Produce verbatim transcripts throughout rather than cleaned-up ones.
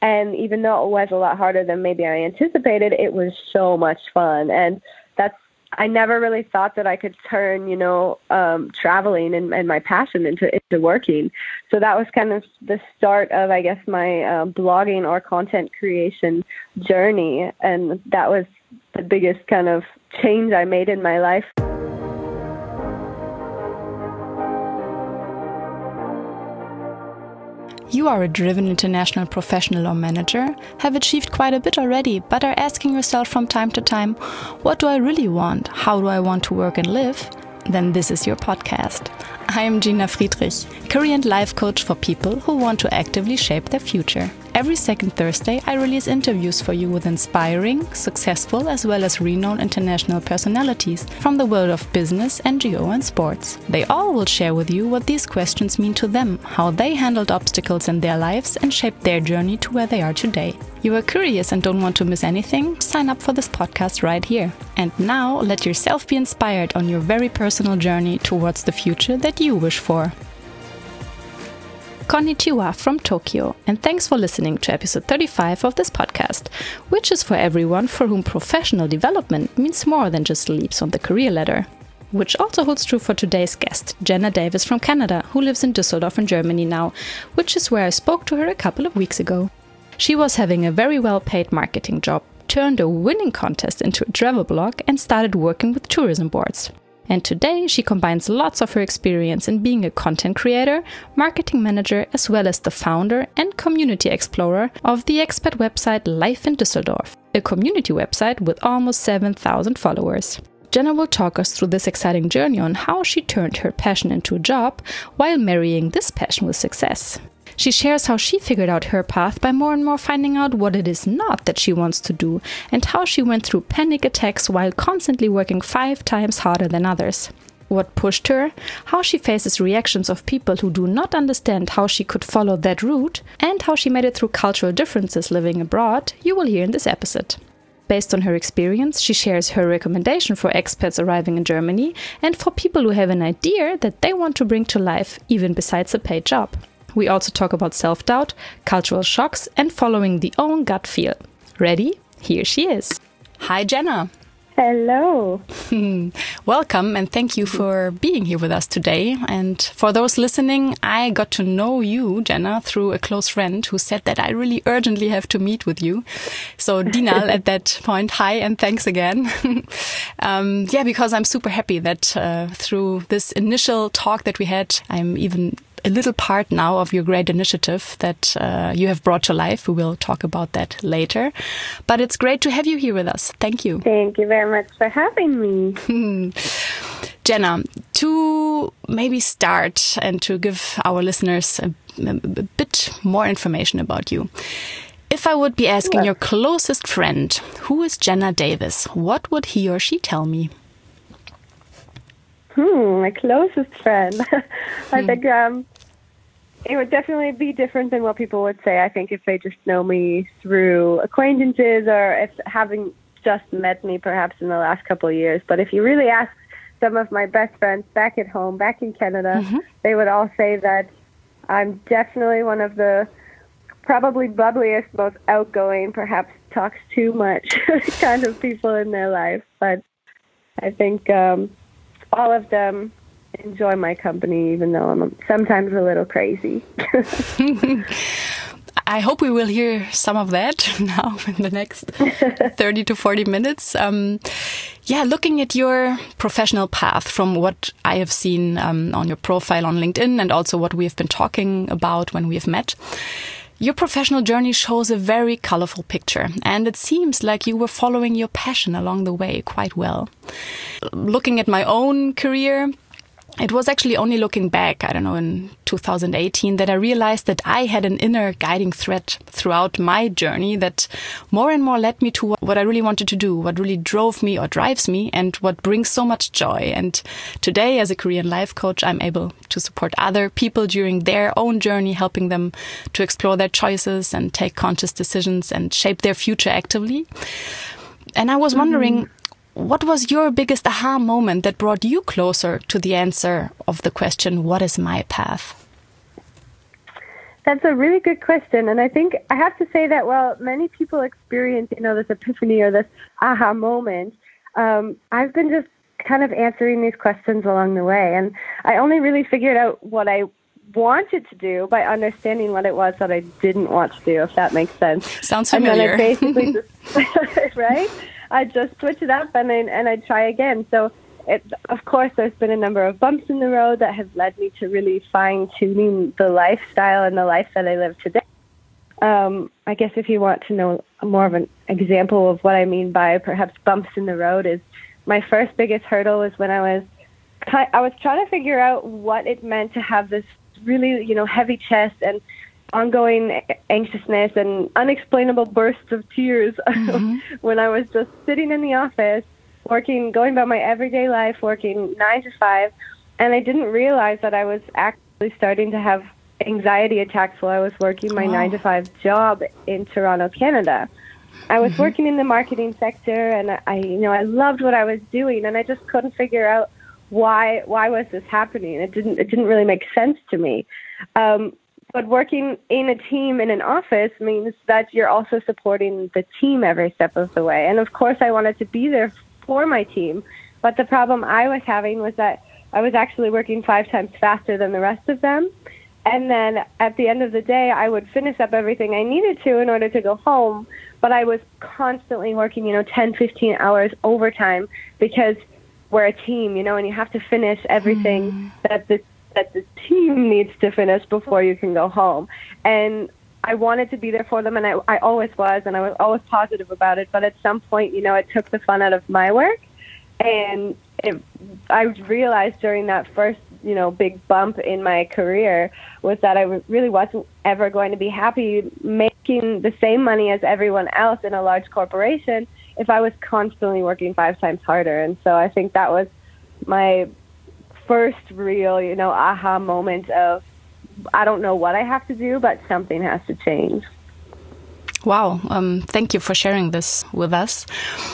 And even though it was a lot harder than maybe I anticipated, it was so much fun. And that's, I never really thought that I could turn, you know, um, traveling and, and my passion into, into working. So that was kind of the start of, I guess, my uh, blogging or content creation journey. And that was the biggest kind of change I made in my life. You are a driven international professional or manager, have achieved quite a bit already, but are asking yourself from time to time, what do I really want? How do I want to work and live? Then this is your podcast. I am Gina Friedrich, career and life coach for people who want to actively shape their future. Every second Thursday, I release interviews for you with inspiring, successful, as well as renowned international personalities from the world of business, N G O, and sports. They all will share with you what these questions mean to them, how they handled obstacles in their lives, and shaped their journey to where they are today. You are curious and don't want to miss anything? Sign up for this podcast right here. And now, let yourself be inspired on your very personal journey towards the future that you wish for. Konnichiwa from Tokyo, and thanks for listening to episode thirty-five of this podcast, which is for everyone for whom professional development means more than just leaps on the career ladder. Which also holds true for today's guest, Jenna Davis from Canada, who lives in Düsseldorf in Germany now, which is where I spoke to her a couple of weeks ago. She was having a very well-paid marketing job, turned a winning contest into a travel blog, and started working with tourism boards. And today she combines lots of her experience in being a content creator, marketing manager, as well as the founder and community explorer of the expat website Life in Düsseldorf, a community website with almost seven thousand followers. Jenna will talk us through this exciting journey on how she turned her passion into a job while marrying this passion with success. She shares how she figured out her path by more and more finding out what it is not that she wants to do, and how she went through panic attacks while constantly working five times harder than others. What pushed her, how she faces reactions of people who do not understand how she could follow that route, and how she made it through cultural differences living abroad, you will hear in this episode. Based on her experience, she shares her recommendation for expats arriving in Germany and for people who have an idea that they want to bring to life even besides a paid job. We also talk about self-doubt, cultural shocks, and following the own gut feel. Ready? Here she is. Hi, Jenna. Hello. Welcome, and thank you for being here with us today. And for those listening, I got to know you, Jenna, through a close friend who said that I really urgently have to meet with you. So Dinal at that point, hi and thanks again. um, yeah, because I'm super happy that uh, through this initial talk that we had, I'm even a little part now of your great initiative that uh, you have brought to life. We will talk about that later. But it's great to have you here with us. Thank you. Thank you very much for having me. Jenna, to maybe start and to give our listeners a, a, a bit more information about you. If I would be asking sure. your closest friend, who is Jenna Davis, what would he or she tell me? Hmm, my closest friend. I hmm. think um, it would definitely be different than what people would say. I think if they just know me through acquaintances or if having just met me perhaps in the last couple of years. But if you really ask some of my best friends back at home, back in Canada, mm-hmm. they would all say that I'm definitely one of the probably bubbliest, most outgoing, perhaps talks too much kind of people in their life. But I think um, all of them enjoy my company, even though I'm sometimes a little crazy. I hope we will hear some of that now in the next thirty to forty minutes. Um, yeah, looking at your professional path from what I have seen um, on your profile on LinkedIn and also what we have been talking about when we have met, your professional journey shows a very colorful picture, and it seems like you were following your passion along the way quite well. Looking at my own career, it was actually only looking back, I don't know, in two thousand eighteen, that I realized that I had an inner guiding thread throughout my journey that more and more led me to what I really wanted to do, what really drove me or drives me, and what brings so much joy. And today, as a career and life coach, I'm able to support other people during their own journey, helping them to explore their choices and take conscious decisions and shape their future actively. And I was wondering, mm-hmm. what was your biggest aha moment that brought you closer to the answer of the question, what is my path? That's a really good question. And I think I have to say that while many people experience, you know, this epiphany or this aha moment, um, I've been just kind of answering these questions along the way. And I only really figured out what I wanted to do by understanding what it was that I didn't want to do, if that makes sense. Sounds familiar. And then I basically just, right? I just switch it up and I, and I try again. So, it, of course, there's been a number of bumps in the road that have led me to really fine-tuning the lifestyle and the life that I live today. Um, I guess if you want to know more of an example of what I mean by perhaps bumps in the road is my first biggest hurdle was when I was I was trying to figure out what it meant to have this really, you know, heavy chest and ongoing anxiousness and unexplainable bursts of tears mm-hmm. when I was just sitting in the office working, going about my everyday life, working nine to five, and I didn't realize that I was actually starting to have anxiety attacks while I was working my oh. nine to five job in Toronto, Canada. I was mm-hmm. working in the marketing sector, and I, you know, I loved what I was doing, and I just couldn't figure out why why was this happening. It didn't it didn't really make sense to me. Um, but working in a team in an office means that you're also supporting the team every step of the way. And of course, I wanted to be there for my team, but the problem I was having was that I was actually working five times faster than the rest of them. And then at the end of the day, I would finish up everything I needed to in order to go home, but I was constantly working, you know, ten, fifteen hours overtime because we're a team, you know, and you have to finish everything mm. that the that the team needs to finish before you can go home. And I wanted to be there for them, and I, I always was, and I was always positive about it. But at some point, you know, it took the fun out of my work, and it, I realized during that first, you know, big bump in my career was that I really wasn't ever going to be happy making the same money as everyone else in a large corporation if I was constantly working five times harder. And so I think that was my first real, you know, aha moment of, I don't know what I have to do, but something has to change. Wow. Um, thank you for sharing this with us.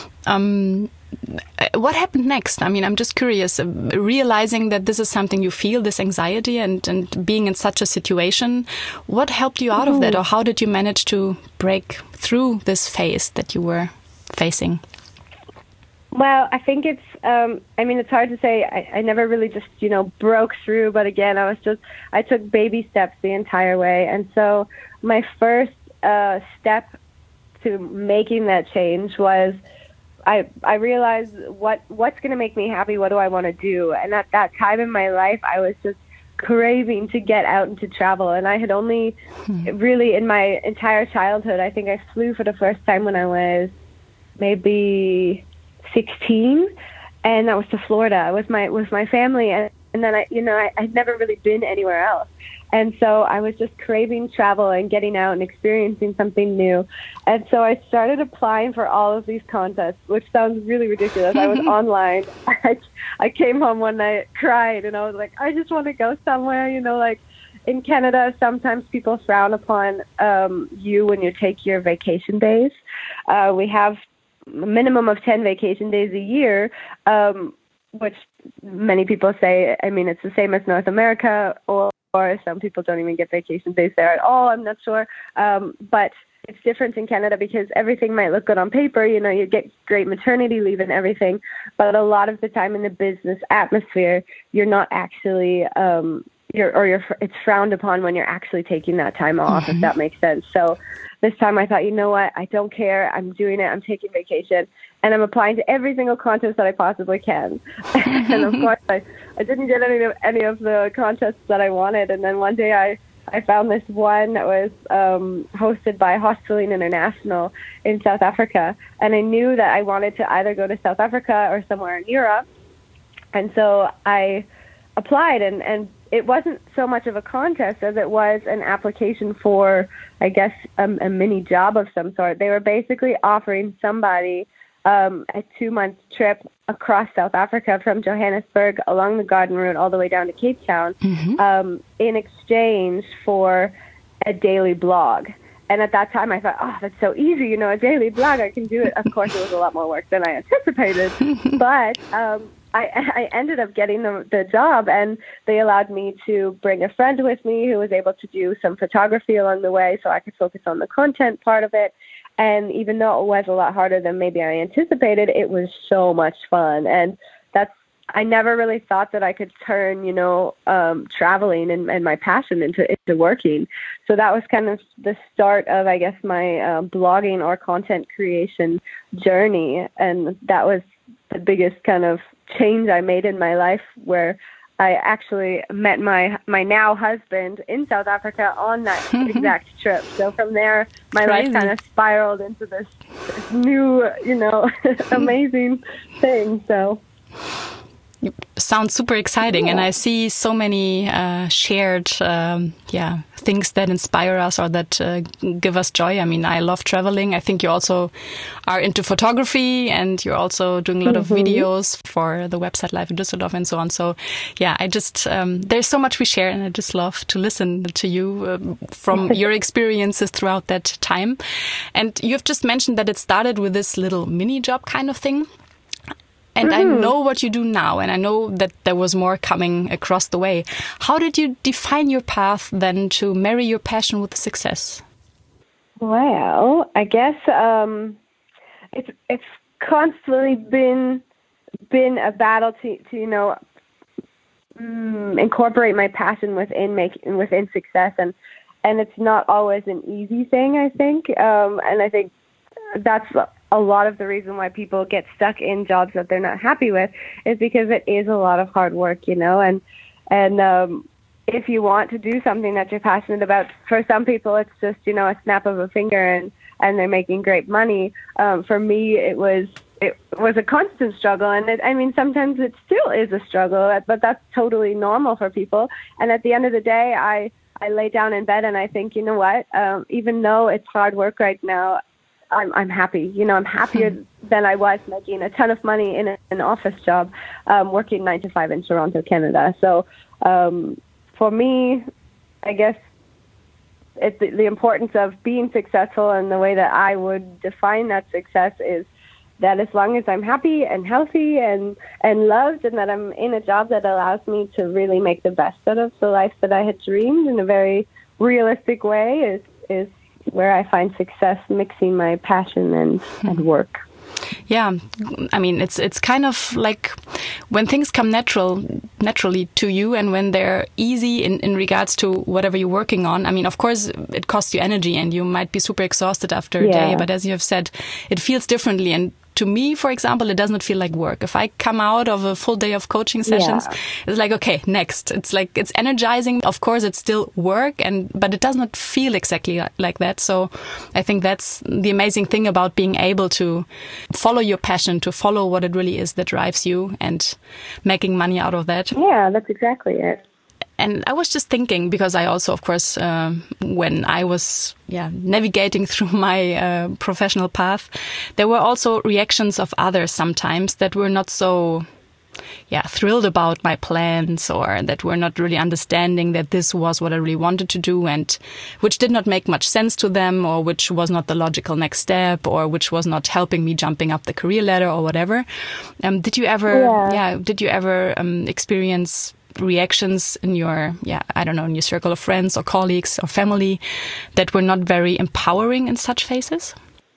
Um, what happened next? I mean, I'm just curious, uh, realizing that this is something you feel, this anxiety and, and being in such a situation, what helped you out mm-hmm. of that? Or how did you manage to break through this phase that you were facing? Well, I think it's, um, I mean, it's hard to say. I, I never really just, you know, broke through. But again, I was just, I took baby steps the entire way. And so my first uh, step to making that change was I I realized what what's going to make me happy, what do I want to do? And at that time in my life, I was just craving to get out and to travel. And I had only hmm. really in my entire childhood, I think I flew for the first time when I was maybe sixteen, and that was to Florida with my with my family. And, and then I, you know, I, I'd never really been anywhere else. And so I was just craving travel and getting out and experiencing something new. And so I started applying for all of these contests, which sounds really ridiculous. I was online. I, I came home one night, cried, and I was like, I just want to go somewhere. You know, like in Canada, sometimes people frown upon um, you when you take your vacation days. Uh, we have a minimum of ten vacation days a year, um, which many people say, I mean, it's the same as North America, or or some people don't even get vacation days there at all. I'm not sure. Um, but it's different in Canada because everything might look good on paper. You know, you get great maternity leave and everything. But a lot of the time in the business atmosphere, you're not actually, um, you're, or you're, it's frowned upon when you're actually taking that time off, mm-hmm. if that makes sense. So this time I thought, you know what, I don't care. I'm doing it. I'm taking vacation. And I'm applying to every single contest that I possibly can. And of course, I, I didn't get any of any of the contests that I wanted. And then one day I, I found this one that was um, hosted by Hosteling International in South Africa. And I knew that I wanted to either go to South Africa or somewhere in Europe. And so I applied, and, and it wasn't so much of a contest as it was an application for, I guess, a, a mini job of some sort. They were basically offering somebody Um, a two-month trip across South Africa from Johannesburg along the Garden Route all the way down to Cape Town mm-hmm. um, in exchange for a daily blog. And at that time, I thought, oh, that's so easy, you know, a daily blog, I can do it. Of course, it was a lot more work than I anticipated. But um, I, I ended up getting the, the job, and they allowed me to bring a friend with me who was able to do some photography along the way so I could focus on the content part of it. And even though it was a lot harder than maybe I anticipated, it was so much fun. And that's, I never really thought that I could turn, you know, um, traveling and, and my passion into, into working. So that was kind of the start of, I guess, my uh, blogging or content creation journey. And that was the biggest kind of change I made in my life, where I actually met my my now husband in South Africa on that exact trip. So from there, my Crazy. life kind of spiraled into this, this new, you know, amazing thing. So. Sounds super exciting, yeah. And I see so many uh, shared, um, yeah, things that inspire us or that uh, give us joy. I mean, I love traveling. I think you also are into photography, and you're also doing a lot mm-hmm. of videos for the website Live in Düsseldorf and so on. So, yeah, I just um, there's so much we share, and I just love to listen to you uh, from your experiences throughout that time. And you've just mentioned that it started with this little mini job kind of thing. And mm-hmm. I know what you do now, and I know that there was more coming across the way. How did you define your path then to marry your passion with success? Well, I guess um, it's it's constantly been been a battle to, to you know um, incorporate my passion within making within success, and and it's not always an easy thing, I think, um, and I think that's a lot of the reason why people get stuck in jobs that they're not happy with, is because it is a lot of hard work, you know, and, and, um, if you want to do something that you're passionate about, for some people, it's just, you know, a snap of a finger and, and they're making great money. Um, for me, it was, it was a constant struggle. And it, I mean, sometimes it still is a struggle, but that's totally normal for people. And at the end of the day, I, I lay down in bed and I think, you know what, um, even though it's hard work right now, I'm I'm happy. You know, I'm happier than I was making a ton of money in a, an office job, um, working nine to five in Toronto, Canada. So um, for me, I guess it's the, the importance of being successful, and the way that I would define that success is that as long as I'm happy and healthy and, and loved, and that I'm in a job that allows me to really make the best out of the life that I had dreamed in a very realistic way, is is where I find success, mixing my passion and, and work. Yeah, I mean, it's it's kind of like when things come natural, naturally to you, and when they're easy in, in regards to whatever you're working on. I mean, of course, it costs you energy, and you might be super exhausted after a yeah. day. But as you have said, it feels differently. And to me, for example, it does not feel like work. If I come out of a full day of coaching sessions, yeah. it's like, okay, next. It's like, it's energizing. Of course, it's still work, and but it does not feel exactly like that. So I think that's the amazing thing about being able to follow your passion, to follow what it really is that drives you, and making money out of that. Yeah, that's exactly it. And I was just thinking, because I also, of course, uh, when I was yeah navigating through my uh, professional path, there were also reactions of others sometimes that were not so yeah thrilled about my plans, or that were not really understanding that this was what I really wanted to do, and which did not make much sense to them, or which was not the logical next step, or which was not helping me jumping up the career ladder or whatever. Um, did you ever yeah, yeah did you ever um, experience reactions in your, yeah, I don't know, in your circle of friends or colleagues or family that were not very empowering in such phases?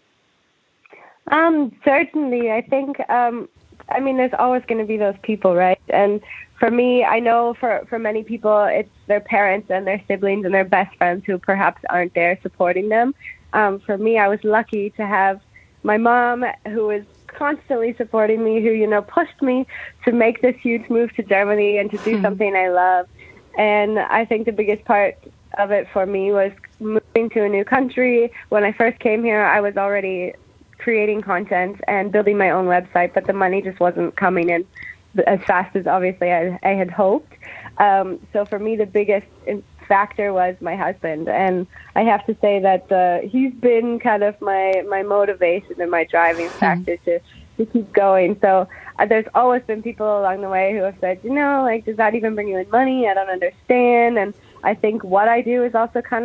Um, certainly. I think, um, I mean, there's always going to be those people, right? And for me, I know for, for many people, it's their parents and their siblings and their best friends who perhaps aren't there supporting them. Um, for me, I was lucky to have my mom, who was constantly supporting me, who, you know, pushed me to make this huge move to Germany and to do something I love. And I think the biggest part of it for me was moving to a new country. When I first came here, I was already creating content and building my own website, but the money just wasn't coming in as fast as obviously I, I had hoped. Um, so for me, the biggest factor was my husband, and I have to say that uh, he's been kind of my, my motivation and my driving factor to, to keep going. So uh, there's always been people along the way who have said, you know, like, does that even bring you in money? I don't understand. And I think what I do is also kind of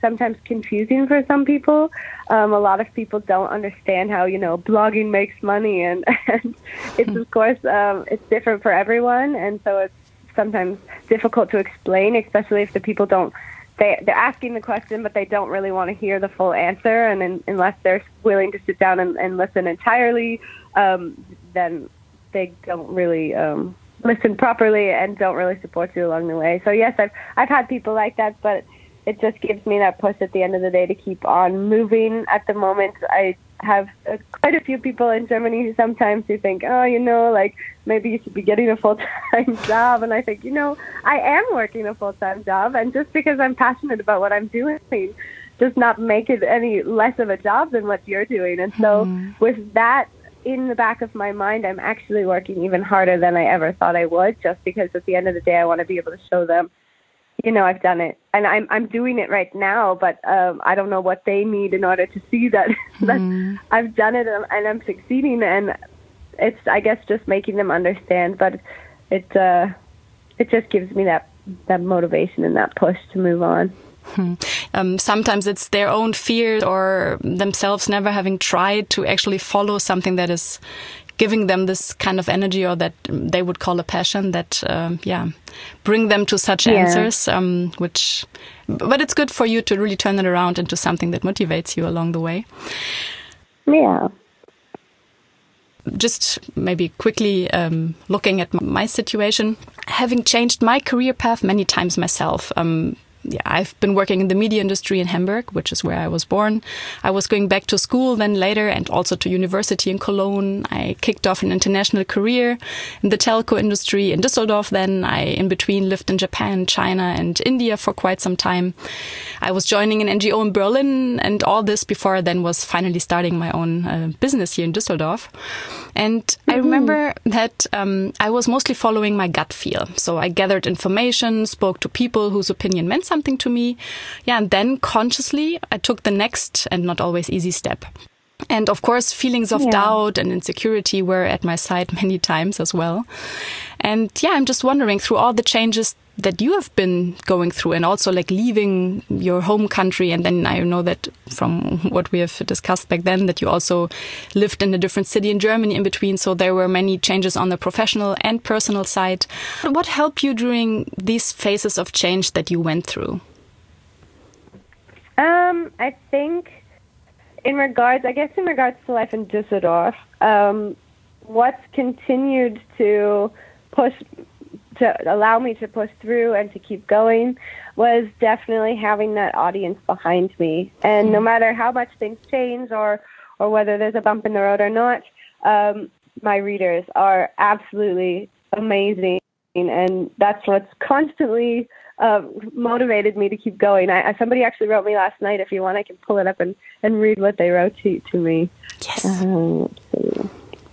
sometimes confusing for some people. Um, a lot of people don't understand how, you know, blogging makes money, and, and it's, of course, um, it's different for everyone, and so it's sometimes difficult to explain, especially if the people don't, they, they're asking the question, but they don't really want to hear the full answer, and in, unless they're willing to sit down and, and listen entirely, um, then they don't really um, listen properly and don't really support you along the way. So yes, I've I've had people like that, but it just gives me that push at the end of the day to keep on moving. At the moment, I have uh, quite a few people in Germany who sometimes who think, oh, you know, like maybe you should be getting a full-time job. And I think, you know, I am working a full-time job, and just because I'm passionate about what I'm doing does not make it any less of a job than what you're doing. And so mm. with that in the back of my mind, I'm actually working even harder than I ever thought I would, just because at the end of the day, I want to be able to show them, you know, I've done it, and I'm I'm doing it right now, but um, I don't know what they need in order to see that, that mm. I've done it and, and I'm succeeding, and it's, I guess, just making them understand, but it uh, it just gives me that, that motivation and that push to move on. Hmm. Um, sometimes it's their own fears or themselves never having tried to actually follow something that is giving them this kind of energy, or that they would call a passion, that, um, yeah, bring them to such yeah. answers, um, which, but it's good for you to really turn it around into something that motivates you along the way. Yeah. Just maybe quickly um, looking at my situation, having changed my career path many times myself, um, Yeah, I've been working in the media industry in Hamburg, which is where I was born. I was going back to school then later, and also to university in Cologne. I kicked off an international career in the telco industry in Düsseldorf then. I, in between, lived in Japan, China, and India for quite some time. I was joining an N G O in Berlin, and all this before I then was finally starting my own uh, business here in Düsseldorf. And mm-hmm. I remember that um, I was mostly following my gut feel. So I gathered information, spoke to people whose opinion meant something something to me. Yeah, and then consciously I took the next and not always easy step. And of course, feelings of yeah. doubt and insecurity were at my side many times as well. And yeah, I'm just wondering, through all the changes that you have been going through, and also like leaving your home country, and then I know that from what we have discussed back then that you also lived in a different city in Germany in between, so there were many changes on the professional and personal side. What helped you during these phases of change that you went through? Um, I think in regards, I guess in regards to life in Düsseldorf, um, what's continued to push to allow me to push through and to keep going was definitely having that audience behind me. And no matter how much things change, or, or whether there's a bump in the road or not, um, my readers are absolutely amazing. And that's what's constantly uh, motivated me to keep going. I, I, somebody actually wrote me last night. If you want, I can pull it up and, and read what they wrote to, to me. Yes. Um, let's see.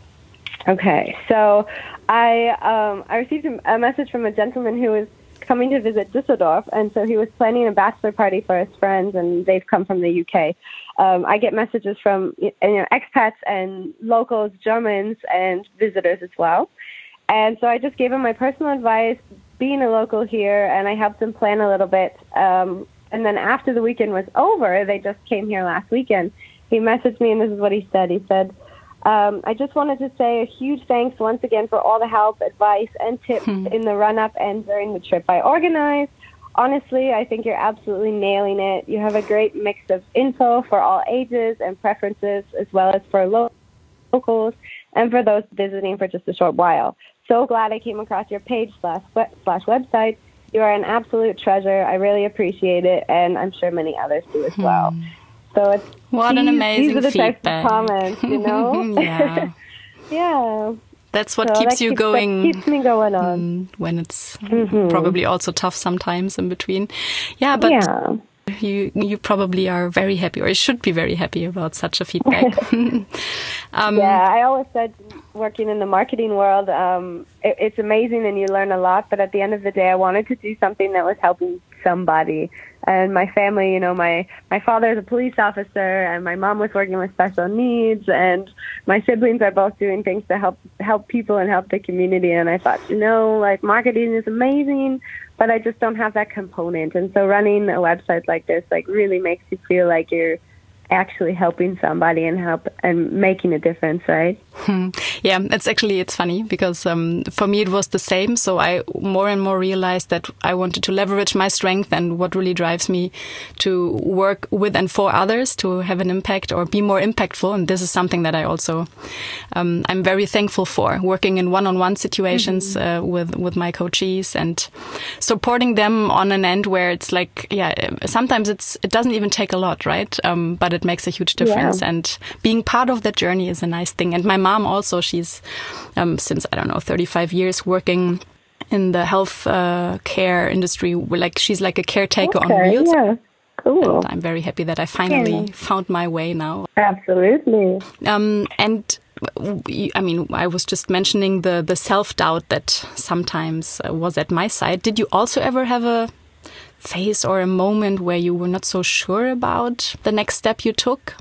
Okay, so I um, I received a message from a gentleman who was coming to visit Düsseldorf, and so he was planning a bachelor party for his friends, and they've come from the U K. Um, I get messages from you know expats and locals, Germans, and visitors as well. And so I just gave him my personal advice, being a local here, and I helped them plan a little bit. Um, and then after the weekend was over, they just came here last weekend. He messaged me, and this is what he said. He said, Um, I just wanted to say a huge thanks once again for all the help, advice, and tips hmm. in the run-up and during the trip I organized. Honestly, I think you're absolutely nailing it. You have a great mix of info for all ages and preferences, as well as for lo- locals and for those visiting for just a short while. So glad I came across your page slash, web- slash website. You are an absolute treasure. I really appreciate it, and I'm sure many others do as well. Hmm. So it's what these, an amazing these are the feedback. Types of comments, you know? yeah. yeah. That's what so keeps that you keeps, going. That keeps me going on. Mm, when it's mm-hmm. probably also tough sometimes in between. Yeah, but yeah. you you probably are very happy, or you should be very happy about such a feedback. um, yeah, I always said working in the marketing world, um, it, it's amazing and you learn a lot, but at the end of the day, I wanted to do something that was helping somebody. And my family, you know, my, my father is a police officer, and my mom was working with special needs, and my siblings are both doing things to help help people and help the community. And I thought, you know, like marketing is amazing, but I just don't have that component. And so running a website like this, like, really makes you feel like you're actually helping somebody and help and making a difference, right? Hmm. Yeah, it's actually, it's funny because um, for me it was the same. So I more and more realized that I wanted to leverage my strength and what really drives me to work with and for others, to have an impact or be more impactful. And this is something that I also, um, I'm very thankful for, working in one-on-one situations mm-hmm. uh, with, with my coachees and supporting them on an end where it's like, yeah, sometimes it's, it doesn't even take a lot, right? Um, but it makes a huge difference. Yeah. And being part of that journey is a nice thing. And my mom also, she's um, since, I don't know, thirty-five years working in the health uh, care industry. Like, she's like a caretaker okay, on wheels. Yeah. Cool. And I'm very happy that I finally yeah. found my way now. Absolutely. Um, and I mean, I was just mentioning the, the self-doubt that sometimes uh, was at my side. Did you also ever have a phase or a moment where you were not so sure about the next step you took?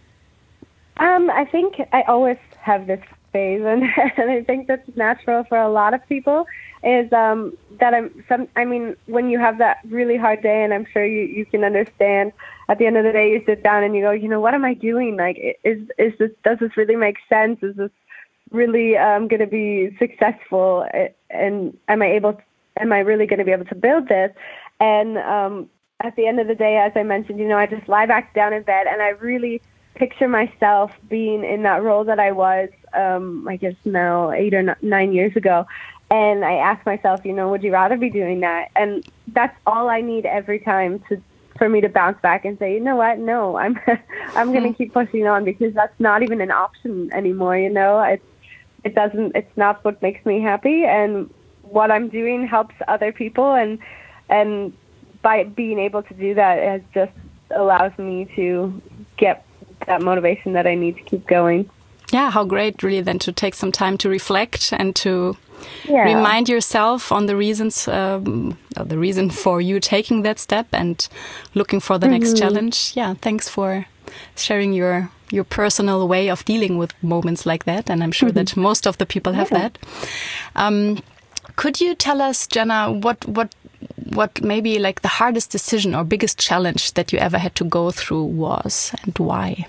Um, I think I always have this phase, and, and I think that's natural for a lot of people. Is um, that I'm some? I mean, when you have that really hard day, and I'm sure you, you can understand. At the end of the day, you sit down and you go, you know, what am I doing? Like, is is this? Does this really make sense? Is this really um, going to be successful? And am I able? To, am I really going to be able to build this? And um, at the end of the day, as I mentioned, you know, I just lie back down in bed and I really picture myself being in that role that I was, um, I guess now eight or nine years ago. And I ask myself, you know, would you rather be doing that? And that's all I need every time to for me to bounce back and say, you know what? No, I'm I'm going to keep pushing on, because that's not even an option anymore. You know, it's it doesn't it's not what makes me happy, and what I'm doing helps other people, and and by being able to do that, it just allows me to get that motivation that I need to keep going. Yeah, how great really then to take some time to reflect and to yeah. remind yourself on the reasons, um, the reason for you taking that step and looking for the mm-hmm. next challenge. Yeah, thanks for sharing your your personal way of dealing with moments like that. And I'm sure mm-hmm. that most of the people have yeah. that. Um, could you tell us, Jenna, what what what maybe like the hardest decision or biggest challenge that you ever had to go through was, and why?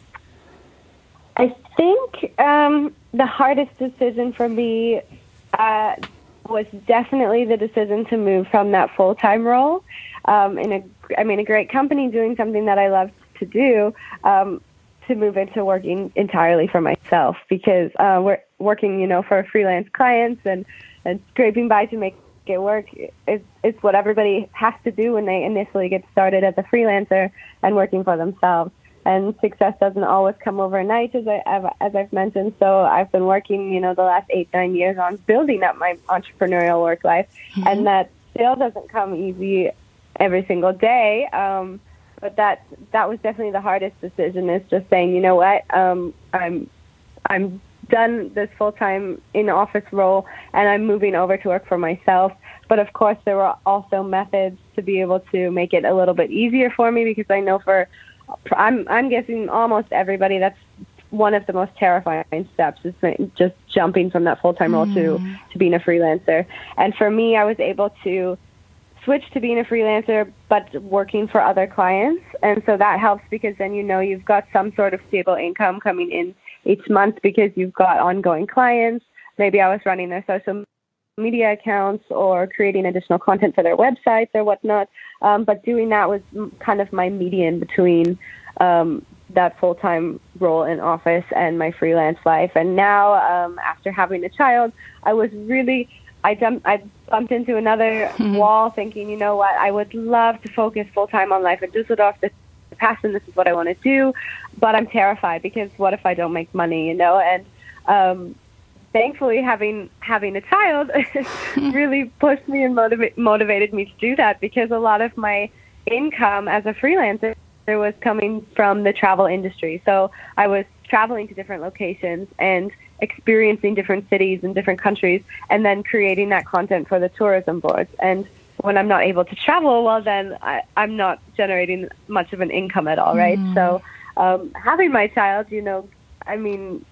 I think um, the hardest decision for me uh, was definitely the decision to move from that full-time role um, in a, I mean, a great company doing something that I loved to do, um, to move into working entirely for myself, because uh, we're working, you know, for freelance clients and, and scraping by to make it work. It's, it's what everybody has to do when they initially get started as a freelancer and working for themselves. And success doesn't always come overnight, as, I, as I've mentioned. So I've been working, you know, the last eight, nine years on building up my entrepreneurial work life. Mm-hmm. And that still doesn't come easy every single day. Um, but that that was definitely the hardest decision, is just saying, you know what, um, I'm I'm done this full-time in-office role, and I'm moving over to work for myself. But of course, there were also methods to be able to make it a little bit easier for me, because I know for I'm I'm guessing almost everybody, that's one of the most terrifying steps, is just jumping from that full-time role mm. to, to being a freelancer. And for me, I was able to switch to being a freelancer, but working for other clients. And so that helps, because then you know you've got some sort of stable income coming in each month, because you've got ongoing clients. Maybe I was running their social media accounts or creating additional content for their websites or whatnot. Um, but doing that was kind of my median between um, that full-time role in office and my freelance life. And now, um, after having a child, I was really, I jumped, I bumped into another mm-hmm. wall, thinking, you know what, I would love to focus full-time on life in Düsseldorf. This is the passion, this is what I want to do. But I'm terrified, because what if I don't make money, you know? And um, thankfully, having having a child really pushed me and motiva- motivated me to do that, because a lot of my income as a freelancer was coming from the travel industry. So I was traveling to different locations and experiencing different cities and different countries, and then creating that content for the tourism boards. And when I'm not able to travel, well, then I, I'm not generating much of an income at all, right? Mm. So um, having my child, you know, I mean,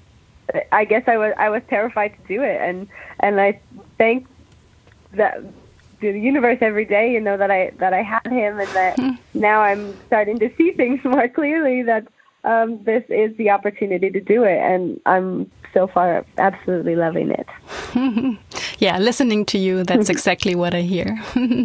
I guess I was I was terrified to do it, and and I thank that the universe every day, you know, that I that I had him, and that now I'm starting to see things more clearly, that um, this is the opportunity to do it, and I'm so far absolutely loving it. Yeah, listening to you, that's exactly what I hear.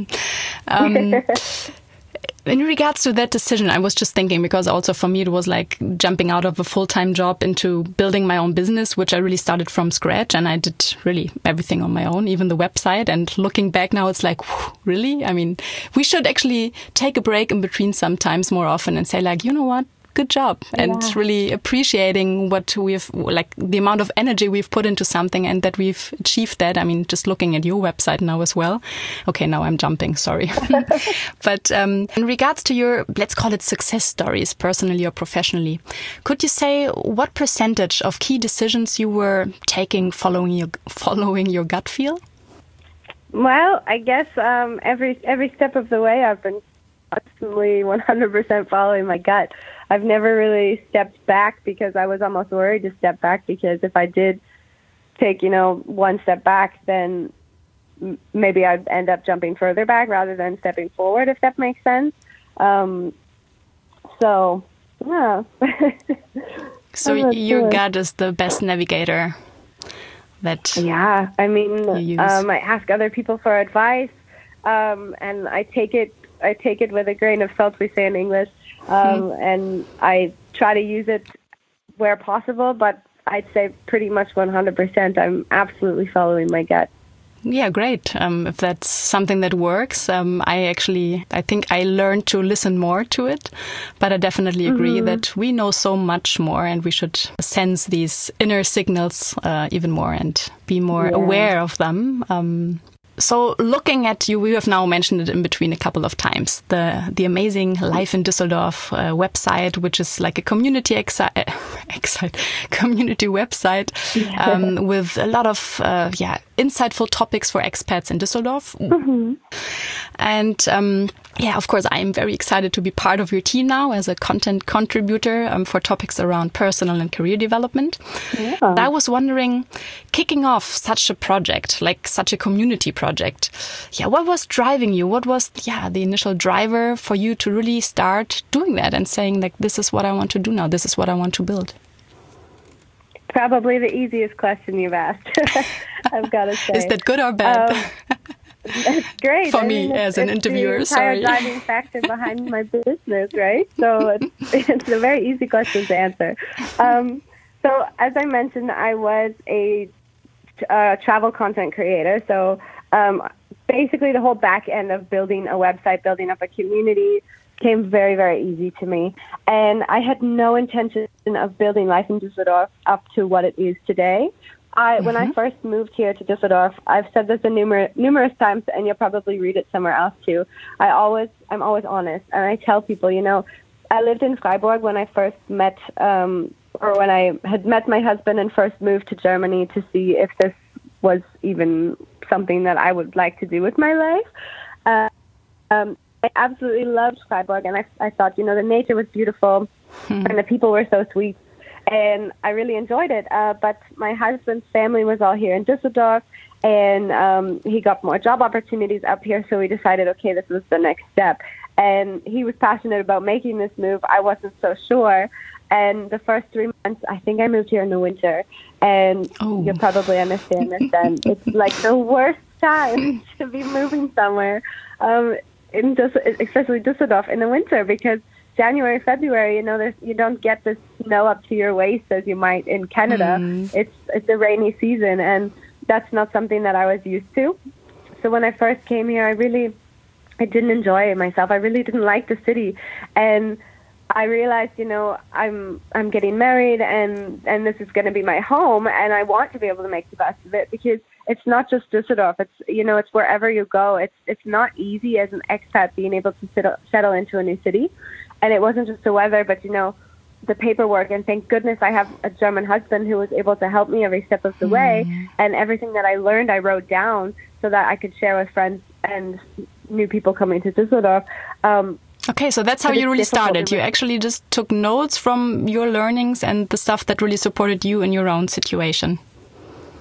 um, In regards to that decision, I was just thinking, because also for me, it was like jumping out of a full-time job into building my own business, which I really started from scratch. And I did really everything on my own, even the website. And looking back now, it's like, whew, really? I mean, we should actually take a break in between sometimes more often and say like, you know what? Good job. And yeah. really appreciating what we've, like the amount of energy we've put into something and that we've achieved that. I mean, just looking at your website now as well. Okay, now I'm jumping, sorry. But um, in regards to your, let's call it success stories, personally or professionally, could you say what percentage of key decisions you were taking following your, following your gut feel? Well, I guess um, every every step of the way I've been constantly one hundred percent following my gut. I've never really stepped back because I was almost worried to step back, because if I did take, you know, one step back, then m- maybe I'd end up jumping further back rather than stepping forward, if that makes sense. Um, so, yeah. So your sure. gut is the best navigator that Yeah, I mean, you use. Um, I ask other people for advice, um, and I take it I take it with a grain of salt, we say in English. Um, and I try to use it where possible, but I'd say pretty much one hundred percent I'm absolutely following my gut. Yeah, great. Um, if that's something that works, um, I actually, I think I learned to listen more to it, but I definitely agree mm-hmm. that we know so much more and we should sense these inner signals uh, even more and be more yeah. aware of them. Um, So looking at you, we have now mentioned it in between a couple of times, the the amazing Life in Düsseldorf uh, website, which is like a community exi- exi- community website um, with a lot of uh, yeah insightful topics for expats in Düsseldorf. Mm-hmm. And um, yeah, of course, I am very excited to be part of your team now as a content contributor um, for topics around personal and career development. Yeah. I was wondering, kicking off such a project, like such a community project, yeah, what was driving you? What was, yeah, the initial driver for you to really start doing that and saying, like, this is what I want to do now. This is what I want to build? Probably the easiest question you've asked, I've got to say. Is that good or bad? Um, That's great. For I me, mean, as an interviewer, it's the entire sorry. driving factor behind my business, right? So it's, it's a very easy question to answer. Um, so as I mentioned, I was a uh, travel content creator. So um, basically the whole back end of building a website, building up a community came very, very easy to me. And I had no intention of building Life in Düsseldorf up to what it is today. I, when mm-hmm. I first moved here to Düsseldorf, I've said this a numerous, numerous times, and you'll probably read it somewhere else too. I always, I'm always honest, and I tell people, you know, I lived in Freiburg when I first met, um, or when I had met my husband and first moved to Germany to see if this was even something that I would like to do with my life. Uh, um, I absolutely loved Freiburg, and I, I thought, you know, the nature was beautiful, hmm. and the people were so sweet. And I really enjoyed it. Uh, but my husband's family was all here in Düsseldorf, and um, he got more job opportunities up here. So we decided, okay, this was the next step. And he was passionate about making this move. I wasn't so sure. And the first three months, I think I moved here in the winter. And oh. you'll probably understand this then. It's like the worst time to be moving somewhere, um, in Düs- especially Düsseldorf in the winter, because January, February, you know, there's, you don't get the snow up to your waist as you might in Canada. Mm. It's it's a rainy season, and that's not something that I was used to. So when I first came here, I really, I didn't enjoy myself. I really didn't like the city, and I realized, you know, I'm I'm getting married, and and this is going to be my home, and I want to be able to make the best of it, because it's not just Düsseldorf. It's, you know, it's wherever you go. It's it's not easy as an expat being able to settle, settle into a new city. And it wasn't just the weather, but, you know, the paperwork. And thank goodness I have a German husband who was able to help me every step of the mm. way. And everything that I learned, I wrote down so that I could share with friends and new people coming to Düsseldorf. Um, okay, so that's how you really started. You actually just took notes from your learnings and the stuff that really supported you in your own situation.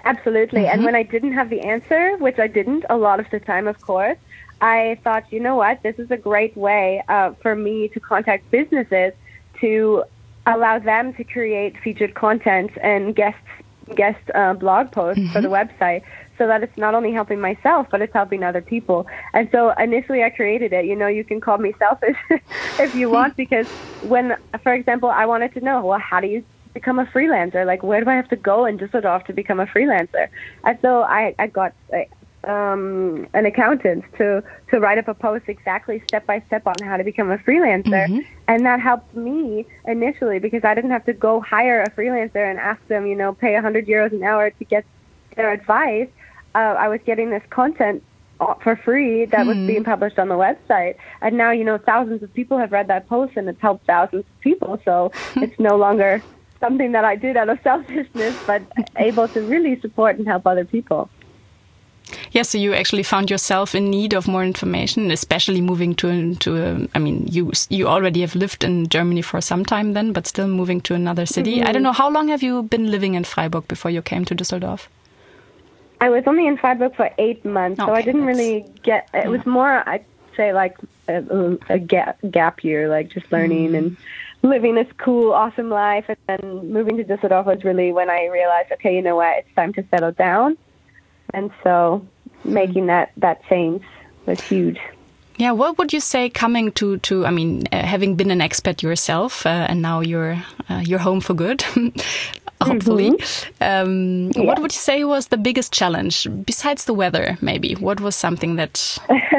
Absolutely. Mm-hmm. And when I didn't have the answer, which I didn't a lot of the time, of course, I thought, you know what, this is a great way uh, for me to contact businesses to allow them to create featured content and guest guest uh, blog posts mm-hmm. for the website, so that it's not only helping myself, but it's helping other people. And so initially I created it. You know, you can call me selfish if you want, because when, for example, I wanted to know, well, how do you become a freelancer? Like, where do I have to go in Düsseldorf to become a freelancer? And so I, I got um, an accountant to, to write up a post exactly step by step on how to become a freelancer. Mm-hmm. And that helped me initially, because I didn't have to go hire a freelancer and ask them, you know, pay one hundred euros an hour to get their advice. Uh, I was getting this content for free that mm. was being published on the website. And now, you know, thousands of people have read that post, and it's helped thousands of people. So it's no longer something that I did out of selfishness, but able to really support and help other people. Yeah, so you actually found yourself in need of more information, especially moving to, to a, I mean, you you already have lived in Germany for some time then, but still moving to another city. Mm-hmm. I don't know, how long have you been living in Freiburg before you came to Düsseldorf? I was only in Freiburg for eight months, okay, so I didn't really get, it yeah. was more, I'd say, like a, a gap, gap year, like just learning mm. and living this cool, awesome life. And then moving to Düsseldorf was really when I realized, okay, you know what, it's time to settle down. And so making that, that change was huge. Yeah, what would you say coming to, to I mean, uh, having been an expat yourself, uh, and now you're uh, you're home for good, hopefully. Mm-hmm. um, yeah. What would you say was the biggest challenge, besides the weather, maybe? What was something that...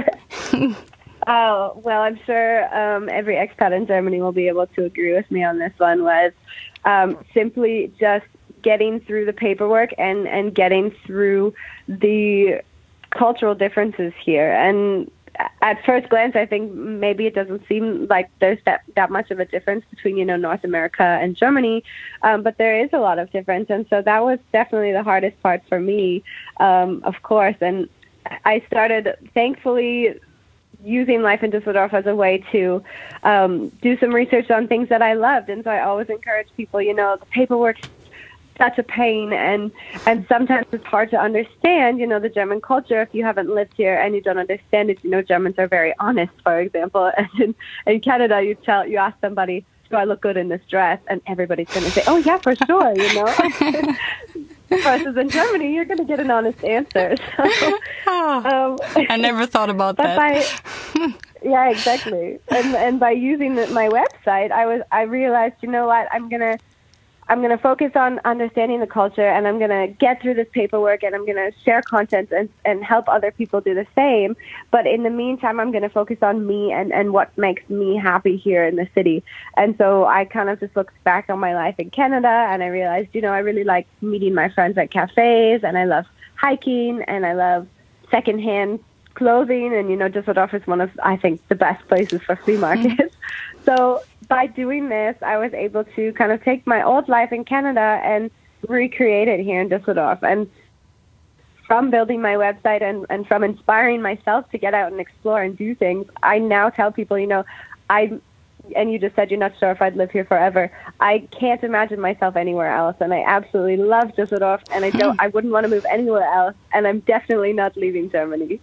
Oh, well, I'm sure um, every expat in Germany will be able to agree with me on this one, was um, simply just getting through the paperwork and, and getting through the cultural differences here. And at first glance, I think maybe it doesn't seem like there's that, that much of a difference between, you know, North America and Germany, um, but there is a lot of difference. And so that was definitely the hardest part for me, um, of course. And I started, thankfully, using Life in Düsseldorf as a way to um, do some research on things that I loved. And so I always encourage people, you know, the paperwork's such a pain, and and sometimes it's hard to understand, you know, the German culture if you haven't lived here and you don't understand it. You know, Germans are very honest, for example, and in, in Canada you tell you ask somebody, do I look good in this dress, and everybody's going to say, oh yeah, for sure, you know. Versus in Germany, you're going to get an honest answer. So, um, I never thought about that. By, yeah, exactly. And and by using the, my website, I was I realized, you know what, I'm gonna. I'm going to focus on understanding the culture, and I'm going to get through this paperwork, and I'm going to share content and, and help other people do the same. But in the meantime, I'm going to focus on me and, and what makes me happy here in the city. And so I kind of just looked back on my life in Canada, and I realized, you know, I really like meeting my friends at cafes, and I love hiking, and I love secondhand clothing. And, you know, Düsseldorf is one of, I think, the best places for flea markets. Mm-hmm. So by doing this, I was able to kind of take my old life in Canada and recreate it here in Düsseldorf. And from building my website and, and from inspiring myself to get out and explore and do things, I now tell people, you know, I, and you just said you're not sure if I'd live here forever. I can't imagine myself anywhere else. And I absolutely love Düsseldorf, and I don't, I wouldn't want to move anywhere else. And I'm definitely not leaving Germany.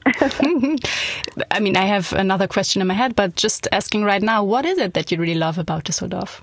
I mean, I have another question in my head, but just asking right now, what is it that you really love about Düsseldorf?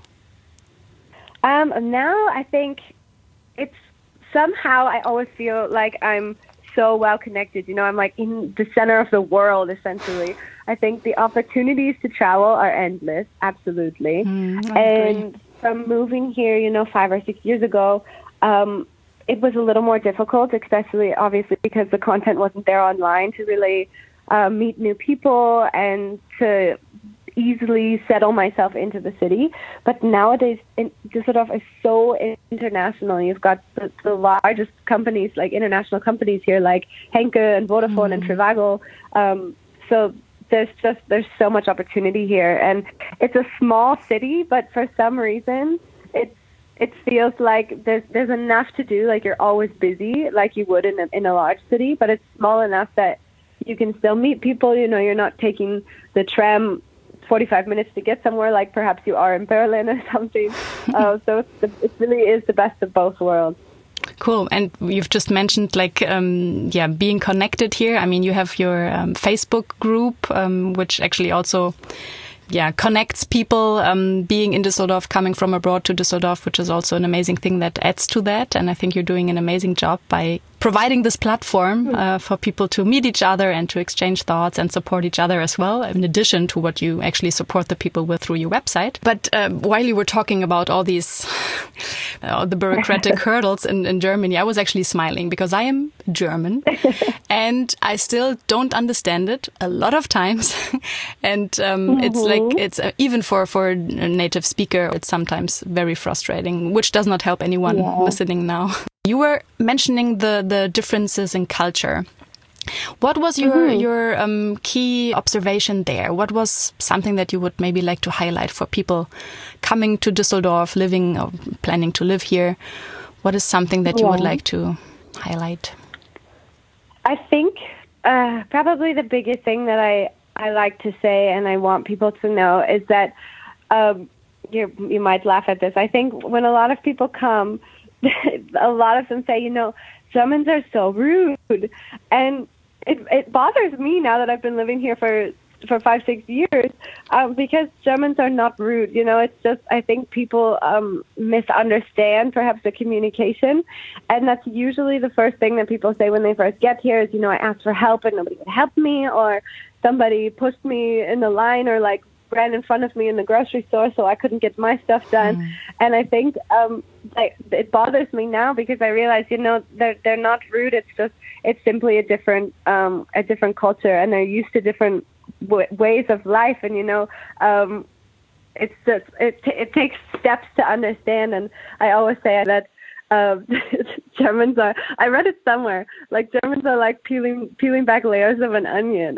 Um, now I think it's somehow I always feel like I'm so well connected. You know, I'm like in the center of the world, essentially. I think the opportunities to travel are endless, absolutely. Mm, and from moving here, you know, five or six years ago, um, it was a little more difficult, especially obviously because the content wasn't there online to really uh, meet new people and to easily settle myself into the city. But nowadays, in, Düsseldorf is so international. You've got the, the largest companies, like international companies here, like Henke and Vodafone mm. and Trivago. Um, so there's just there's so much opportunity here, and it's a small city, but for some reason, it's it feels like there's there's enough to do. Like you're always busy, like you would in a, in a large city, but it's small enough that you can still meet people. You know, you're not taking the tram forty-five minutes to get somewhere, like perhaps you are in Berlin or something. uh, so it's the, it really is the best of both worlds. Cool. And you've just mentioned like, um, yeah, being connected here. I mean, you have your um, Facebook group, um, which actually also, yeah, connects people um, being in Düsseldorf, coming from abroad to Düsseldorf, which is also an amazing thing that adds to that. And I think you're doing an amazing job by providing this platform uh, for people to meet each other and to exchange thoughts and support each other as well, in addition to what you actually support the people with through your website. But uh, while you were talking about all these, uh, the bureaucratic hurdles in, in Germany, I was actually smiling because I am German and I still don't understand it a lot of times. and um, mm-hmm. it's like, it's uh, even for, for a native speaker, it's sometimes very frustrating, which does not help anyone yeah. listening now. You were mentioning the, the differences in culture. What was your mm-hmm. your um, key observation there? What was something that you would maybe like to highlight for people coming to Düsseldorf, living or planning to live here? What is something that you yeah. would like to highlight? I think uh, probably the biggest thing that I, I like to say and I want people to know is that um, you you might laugh at this. I think when a lot of people come, a lot of them say, you know, Germans are so rude. And it it bothers me now that I've been living here for, for five, six years, um, because Germans are not rude. You know, it's just, I think people um, misunderstand perhaps the communication. And that's usually the first thing that people say when they first get here is, you know, I asked for help and nobody would help me, or somebody pushed me in the line, or like ran in front of me in the grocery store so I couldn't get my stuff done. Mm. And I think um, like, it bothers me now because I realize, you know, they're, they're not rude. It's just, it's simply a different, um, a different culture, and they're used to different w- ways of life. And, you know, um, it's just, it, t- it takes steps to understand. And I always say that um, Germans are, I read it somewhere, like Germans are like peeling, peeling back layers of an onion.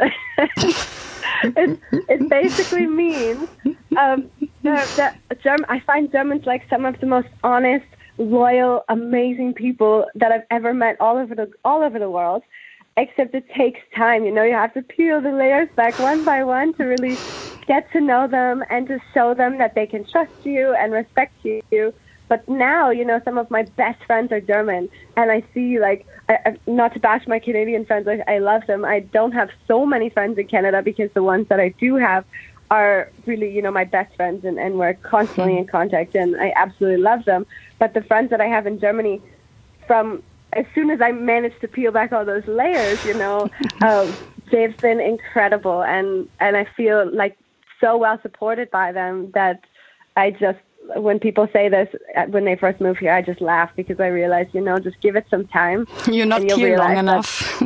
It, it basically means um, that German, I find Germans like some of the most honest, loyal, amazing people that I've ever met all over the all over the world. Except it takes time. You know, you have to peel the layers back one by one to really get to know them and to show them that they can trust you and respect you. But now, you know, some of my best friends are German, and I see, like, I, I, not to bash my Canadian friends, I, I love them. I don't have so many friends in Canada because the ones that I do have are really, you know, my best friends, and, and we're constantly in contact, and I absolutely love them. But the friends that I have in Germany, from as soon as I managed to peel back all those layers, you know, um, they've been incredible, and, and I feel like so well supported by them that I just, when people say this, when they first move here, I just laugh because I realize, you know, just give it some time. You're not here long enough.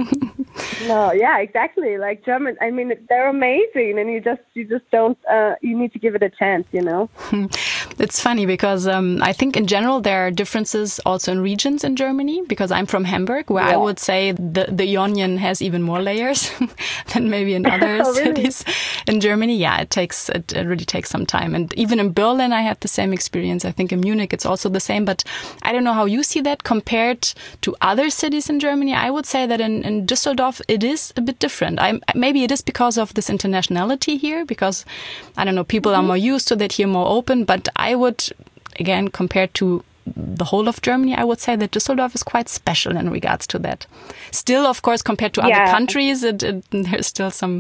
No, yeah, exactly. Like German, I mean, they're amazing, and you just, you just don't, uh, you need to give it a chance, you know? It's funny because um, I think in general there are differences also in regions in Germany, because I'm from Hamburg, where yeah. I would say the, the onion has even more layers than maybe in other oh, really? cities in Germany. Yeah, it takes, it, it really takes some time. And even in Berlin, I had the same experience. I think in Munich, it's also the same, but I don't know how you see that compared to other cities in Germany. I would say that in, in Düsseldorf, it is a bit different. I, maybe it is because of this internationality here, because, I don't know, people mm-hmm. are more used to that here, more open, but I would, again, compared to the whole of Germany, I would say that Düsseldorf is quite special in regards to that. Still, of course, compared to yeah. other countries, it, it, there's still some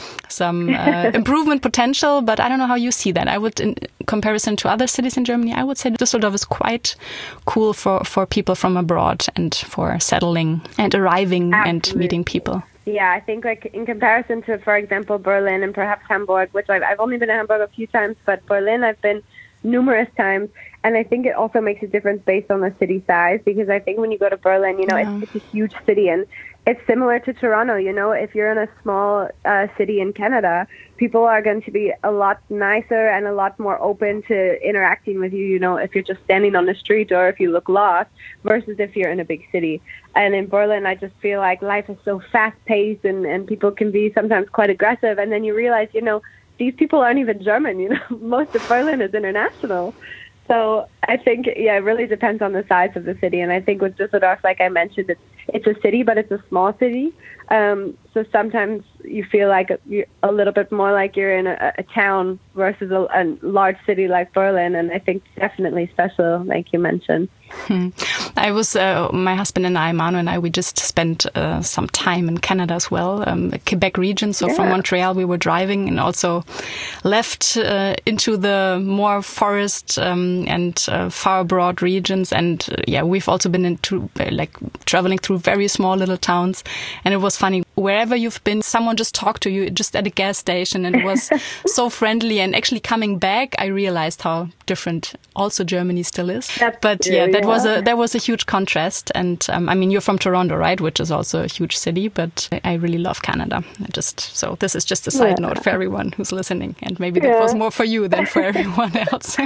some uh, improvement potential, but I don't know how you see that. I would, in comparison to other cities in Germany, I would say Düsseldorf is quite cool for, for people from abroad and for settling and arriving Absolutely. and meeting people. Yeah, I think like in comparison to, for example, Berlin and perhaps Hamburg, which I've, I've only been to Hamburg a few times, but Berlin I've been numerous times. And I think it also makes a difference based on the city size, because I think when you go to Berlin, you know, yeah. it's, it's a huge city, and it's similar to Toronto. You know, if you're in a small uh, city in Canada, people are going to be a lot nicer and a lot more open to interacting with you, you know, if you're just standing on the street or if you look lost, versus if you're in a big city. And in Berlin, I just feel like life is so fast-paced, and, and people can be sometimes quite aggressive. And then you realize, you know, these people aren't even German, you know, most of Berlin is international. So I think, yeah, it really depends on the size of the city. And I think with Düsseldorf, like I mentioned, it's, it's a city, but it's a small city. Um, so sometimes you feel like a, a little bit more like you're in a, a town versus a, a large city like Berlin. And I think definitely special, like you mentioned. Hmm. I was, uh, my husband and I, Manu and I, we just spent uh, some time in Canada as well, um, the Quebec region. So yeah. From Montreal, we were driving and also left uh, into the more forest um, and uh, far abroad regions. And uh, yeah, we've also been into uh, like traveling through very small little towns. And it was funny. Wherever you've been, someone just talked to you just at a gas station, and it was so friendly. And actually coming back, I realized how different also Germany still is. That's but true, yeah, that yeah. was a that was a huge contrast. And um, I mean, you're from Toronto, right? Which is also a huge city. But I really love Canada. I just so this is just a side yeah. note for everyone who's listening, and maybe that yeah. was more for you than for everyone else.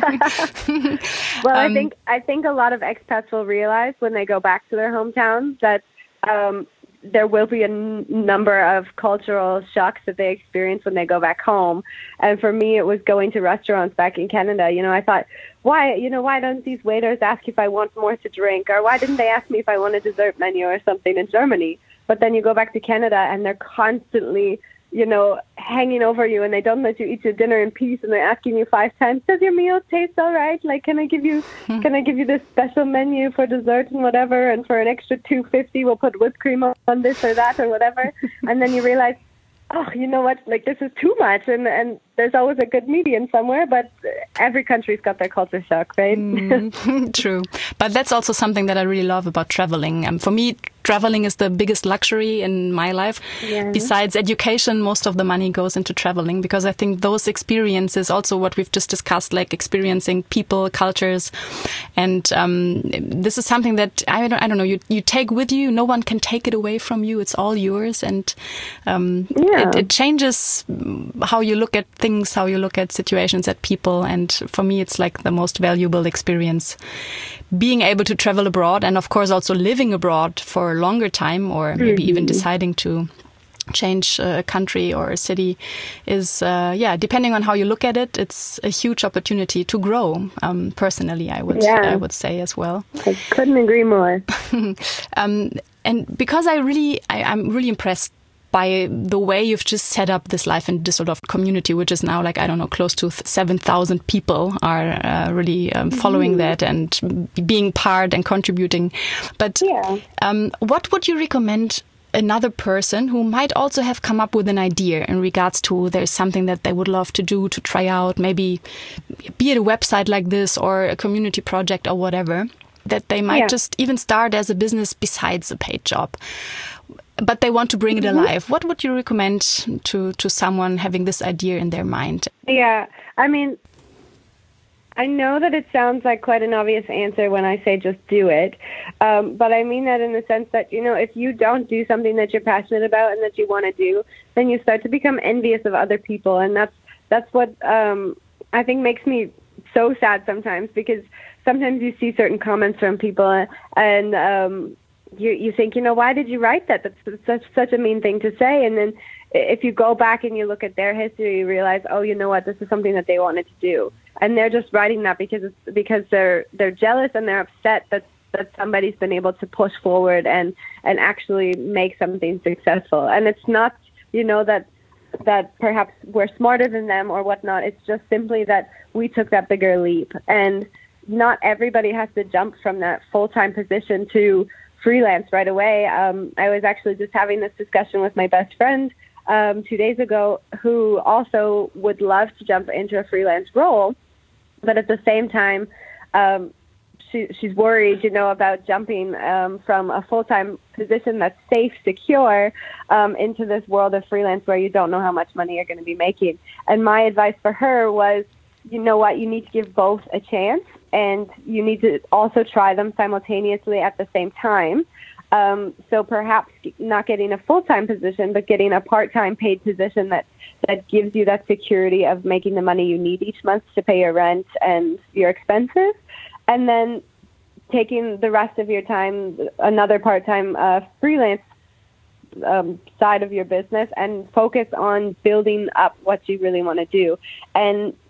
Well, um, I think I think a lot of expats will realize when they go back to their hometowns that. Um, there will be a n- number of cultural shocks that they experience when they go back home. And for me, it was going to restaurants back in Canada. You know, I thought, why, you know, why don't these waiters ask if I want more to drink? Or why didn't they ask me if I want a dessert menu or something in Germany? But then you go back to Canada and they're constantly, you know, hanging over you, and they don't let you eat your dinner in peace, and they're asking you five times, does your meal taste all right? Like, can I give you, hmm. can I give you this special menu for dessert and whatever, and for an extra two fifty, we'll put whipped cream on this or that or whatever. And then you realize, oh, you know what, like, this is too much, and, and there's always a good medium somewhere, but every country's got their culture shock, right? Mm, true. But that's also something that I really love about traveling. Um, for me, traveling is the biggest luxury in my life. Yeah. Besides education, most of the money goes into traveling, because I think those experiences, also what we've just discussed, like experiencing people, cultures, and um, this is something that I don't, I don't know, you, you take with you. No one can take it away from you. It's all yours, and um, yeah. it, it changes how you look at things, how you look at situations, at people. And for me, it's like the most valuable experience, being able to travel abroad, and of course also living abroad for a longer time, or maybe mm-hmm. even deciding to change a country or a city is, uh, yeah, depending on how you look at it, it's a huge opportunity to grow. Um, personally, I would, yeah. I would say as well. I couldn't agree more. um, and because I really, I, I'm really impressed by the way you've just set up this Life in Düsseldorf community, which is now like, I don't know, close to seven thousand people are uh, really um, following mm-hmm. that and being part and contributing. But yeah. um, what would you recommend another person who might also have come up with an idea in regards to there's something that they would love to do, to try out, maybe be it a website like this or a community project or whatever, that they might yeah. just even start as a business besides a paid job, but they want to bring it mm-hmm. alive? What would you recommend to, to someone having this idea in their mind? Yeah, I mean, I know that it sounds like quite an obvious answer when I say just do it. Um, but I mean that in the sense that, you know, if you don't do something that you're passionate about and that you want to do, then you start to become envious of other people. And that's, that's what um, I think makes me so sad sometimes, because sometimes you see certain comments from people and, um, You you think, you know, why did you write that? That's such such a mean thing to say. And then if you go back and you look at their history, you realize, oh, you know what, this is something that they wanted to do, and they're just writing that because it's because they're they're jealous and they're upset that that somebody's been able to push forward and and actually make something successful. And it's not, you know, that that perhaps we're smarter than them or whatnot. It's just simply that we took that bigger leap, and not everybody has to jump from that full-time position to freelance right away. Um, I was actually just having this discussion with my best friend um, two days ago, who also would love to jump into a freelance role, but at the same time, um, she, she's worried, you know, about jumping um, from a full-time position that's safe, secure, um, into this world of freelance where you don't know how much money you're going to be making. And my advice for her was, you know what, you need to give both a chance, and you need to also try them simultaneously at the same time. Um, so perhaps not getting a full-time position, but getting a part-time paid position that, that gives you that security of making the money you need each month to pay your rent and your expenses. And then taking the rest of your time, another part-time uh, freelance um, side of your business, and focus on building up what you really want to do. And it's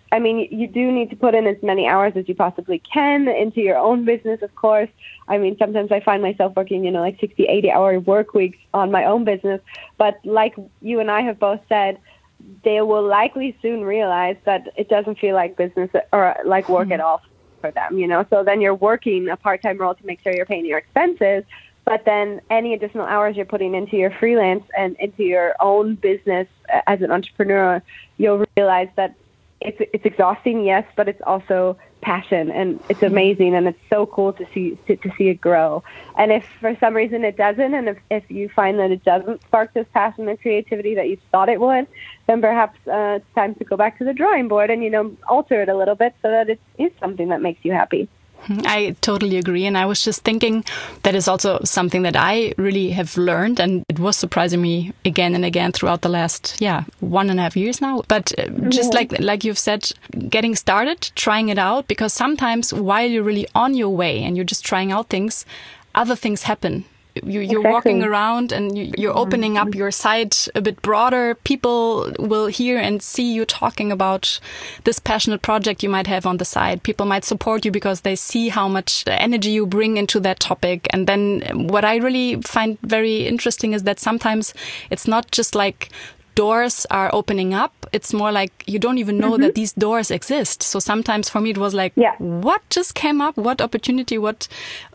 I mean, you do need to put in as many hours as you possibly can into your own business, of course. I mean, sometimes I find myself working, you know, like sixty, eighty hour work weeks on my own business. But like you and I have both said, they will likely soon realize that it doesn't feel like business or like work mm-hmm. at all for them, you know. So then you're working a part-time role to make sure you're paying your expenses. But then any additional hours you're putting into your freelance and into your own business as an entrepreneur, you'll realize that it's it's exhausting, yes, but it's also passion, and it's amazing, and it's so cool to see to, to see it grow. And if for some reason it doesn't, and if, if you find that it doesn't spark this passion and creativity that you thought it would, then perhaps uh, it's time to go back to the drawing board and, you know, alter it a little bit so that it is something that makes you happy. I totally agree. And I was just thinking that is also something that I really have learned. And it was surprising me again and again throughout the last, yeah, one and a half years now. But uh, just yeah. like like you've said, getting started, trying it out, because sometimes while you're really on your way and you're just trying out things, other things happen. You, you're exactly. walking around and you, you're opening up your site a bit broader. People will hear and see you talking about this passionate project you might have on the side. People might support you because they see how much energy you bring into that topic. And then what I really find very interesting is that sometimes it's not just like doors are opening up. It's more like you don't even know mm-hmm. that these doors exist. So sometimes for me it was like, yeah. what just came up? What opportunity? What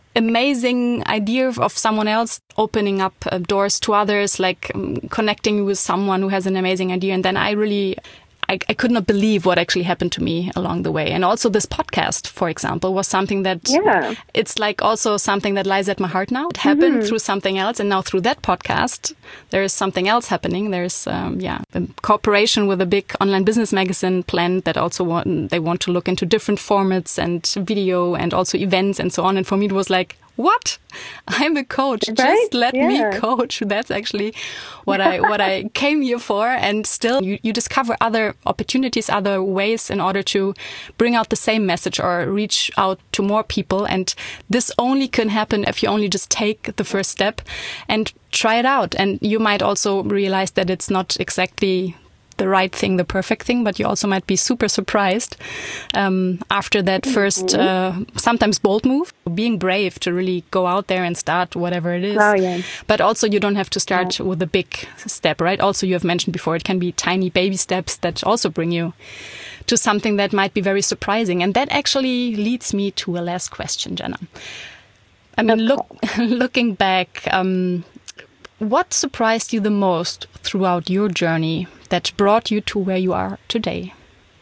amazing idea of someone else opening up uh, doors to others, like um, connecting you with someone who has an amazing idea. And then I really, I, I could not believe what actually happened to me along the way. And also this podcast, for example, was something that yeah. it's like also something that lies at my heart now. It happened mm-hmm. through something else. And now through that podcast, there is something else happening. There's, um, yeah, a cooperation with a big online business magazine planned that also want, they want to look into different formats and video and also events and so on. And for me, it was like, what? I'm a coach. Right? Just let yeah. me coach. That's actually what I what I came here for. And still, you, you discover other opportunities, other ways in order to bring out the same message or reach out to more people. And this only can happen if you only just take the first step and try it out. And you might also realize that it's not exactly the right thing, the perfect thing, but you also might be super surprised um, after that first, uh, sometimes bold move, being brave to really go out there and start whatever it is. Oh, yeah. But also you don't have to start yeah. with a big step, right? Also, you have mentioned before, it can be tiny baby steps that also bring you to something that might be very surprising. And that actually leads me to a last question, Jenna. I mean, look, looking back, um, what surprised you the most throughout your journey that brought you to where you are today?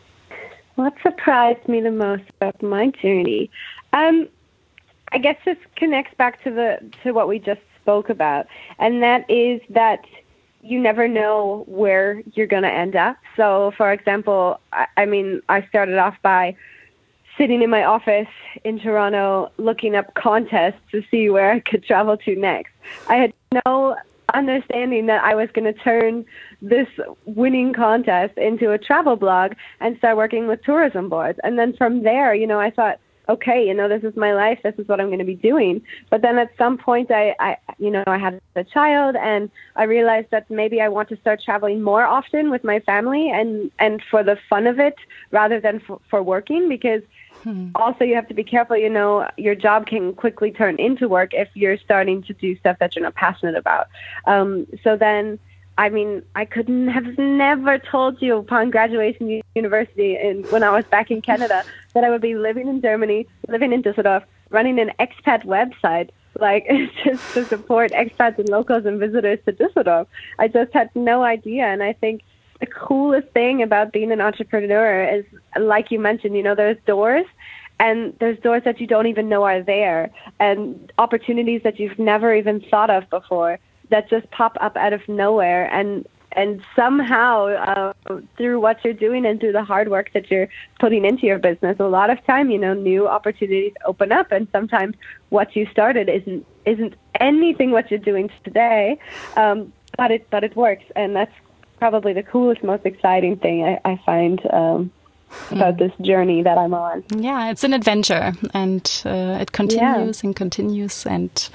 What surprised me the most about my journey? Um, I guess this connects back to the to what we just spoke about, and that is that you never know where you're going to end up. So, for example, I, I mean, I started off by sitting in my office in Toronto looking up contests to see where I could travel to next. I had no understanding that I was going to turn this winning contest into a travel blog and start working with tourism boards. And then from there, you know, I thought, okay, you know, this is my life. This is what I'm going to be doing. But then at some point, I, I, you know, I had a child, and I realized that maybe I want to start traveling more often with my family and, and for the fun of it rather than for, for working, because Hmm. also, you have to be careful, you know, your job can quickly turn into work if you're starting to do stuff that you're not passionate about. Um, so then, I mean, I couldn't have never told you upon graduation from university and when I was back in Canada that I would be living in Germany, living in Düsseldorf, running an expat website, like just to support expats and locals and visitors to Düsseldorf. I just had no idea. And I think the coolest thing about being an entrepreneur is, like you mentioned, you know, there's doors, and there's doors that you don't even know are there, and opportunities that you've never even thought of before that just pop up out of nowhere. And and somehow uh, through what you're doing and through the hard work that you're putting into your business, a lot of time, you know, new opportunities open up, and sometimes what you started isn't isn't anything what you're doing today, um, but it but it works, and that's probably the coolest, most exciting thing I, I find um, about mm. this journey that I'm on. Yeah, it's an adventure, and uh, it continues yeah. and continues. And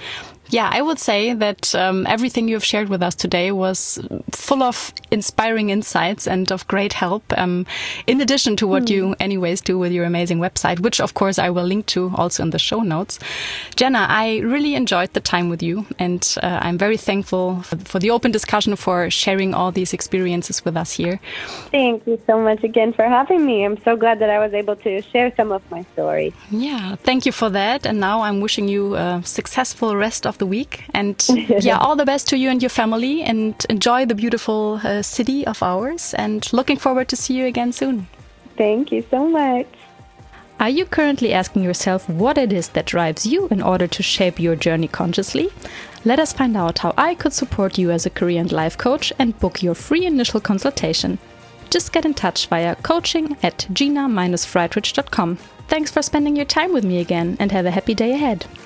Yeah, I would say that um, everything you've shared with us today was full of inspiring insights and of great help, um, in addition to what mm. you anyways do with your amazing website, which of course I will link to also in the show notes. Jenna, I really enjoyed the time with you, and uh, I'm very thankful for, for the open discussion, for sharing all these experiences with us here. Thank you so much again for having me. I'm so glad that I was able to share some of my story. Yeah, thank you for that. And now I'm wishing you a successful rest of the week, and yeah, all the best to you and your family, and enjoy the beautiful uh, city of ours, and looking forward to see you again soon. Thank you so much. Are you currently asking yourself what it is that drives you in order to shape your journey consciously? Let us find out how I could support you as a career and life coach, and book your free initial consultation. Just get in touch via coaching at gina dash friedrich dot com. Thanks for spending your time with me again, and have a happy day ahead.